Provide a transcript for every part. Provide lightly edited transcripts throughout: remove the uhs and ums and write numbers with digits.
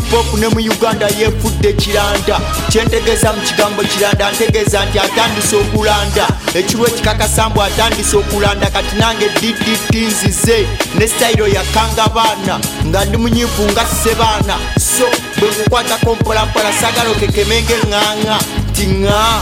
hip hop ne mu Uganda yefudde kiranda kyentegeeza mu kigambo kiranda ntegeeza nti atandise okulanda ekiruwa ekikakasambu atandise okulanda kati nange DDT nzize ne style yakanga baana nga ndi munyivu nga sebaana so bwe kukwatako mpolampola sagala okekemenge nganga ti nga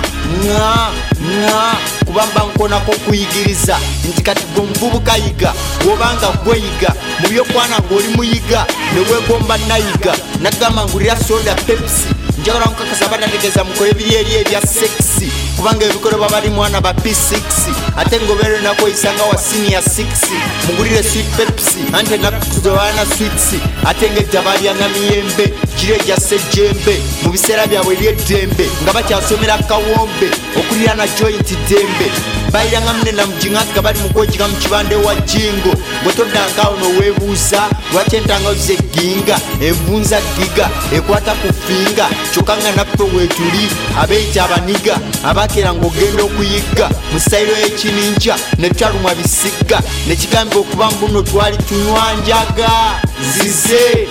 kubamba nkonako kuyigiriza nti kati gwe muvubuka yiga wobanga gweyiga mu byokwana ng'oli muyiga ne weegomba nayiga nagamba ngulira soda Pepsi njagala nkakasa batategeeza mukole ebiri eri ebya sexy kubanga ebikolo babali mwana ba P6 ate ngobeero nakoyisanga wa senior 6 mugulire sweet Pepsi ante nakuzowana sweets ate ngejja balyanga miyembe kiro egya sejjembe mu biseera byabwe eby'eddembe nga bakyasomera kawombe okulira na joint dembe bayiranga munena mujinga nga bali mukwejiga mu kibande wa jingo bwetoddangawo noweebuuza lwaki entangawuzi egginga envunza giga ekwata ku finga kyokka nga naffe weetuli abeeyita abaniga abakeera ng'ogenda okuyigga mu sayiro y'ekininja ne twalumwa bisigga ne kigambibwa okuba mu buno twali tunywanjaga zize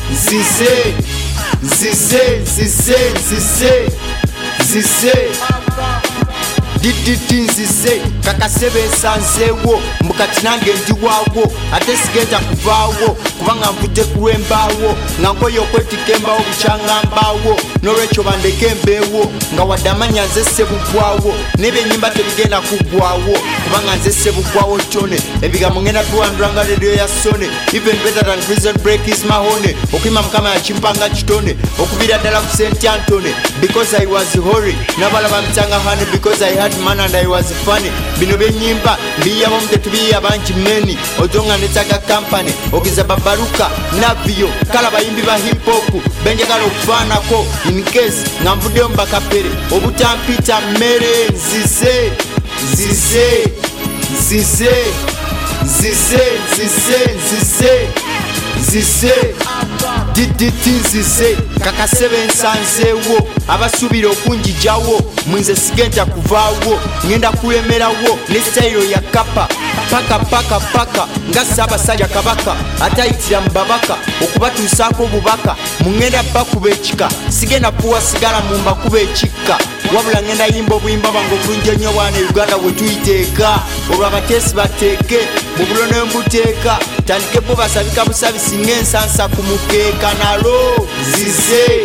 DDT nzize kakasebe nsanzeewo mbukati nange ndiwaawo ate sigenda kuvaawo kubanga nvudde kulwembaawo nga nkoye okwetika embaawo bukyangambaawo n'olwekyo bandeke embeewo nga wadde amanya nze sebugwawo n'ebyenyimba tebigenda kuggwawo kubanga nze sebugwawo tone ebigambo ngenda biwandulanga rediyo ya sone even better than prison break is mahone okuyima mukama yakimpanga kitone okubira ddala ku St. Anthony because I was holy n'abalaba mitanga honey because I had man and I was funny bino byenyimba mbiyaba mutetubiya banji meni ojonga netaga company ogiza babaruka navio kala bayimbi ba hip hop benjagala okufaanako in case nga nvuddeyo mbakapere obutampita mmere nzize DDT nzize kakasebe nsanzeewo abasuubira okunjijawo mwinze sigenda kuvaawo ngenda kulemerawo ne style ya kapa paka nga Ssaabasajja Kabaka atayitira mu babaka okubatuusaako obubaka mungenda bakuba ekika sigenda kuwa sigala mu mbakuba ekikka wabula ngenda yimba obuyimba bwange obulungi ennyo bwana Uganda bwe tuyiteeka olwo abateesi bateeke mu bulono mbuteeka tandike bo basabika busabisi ng'ensansa ku mukeeka nalo zize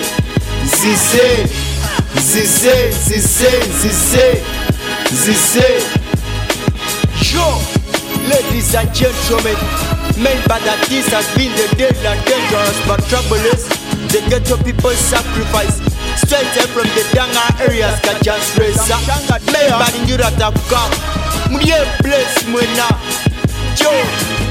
yo ladies and gentlemen, men by that this has been the deadly and dangerous but troublous the ghetto people sacrifice straight from the Danga areas Kajans Reza men by the new that have come muye place mwena yo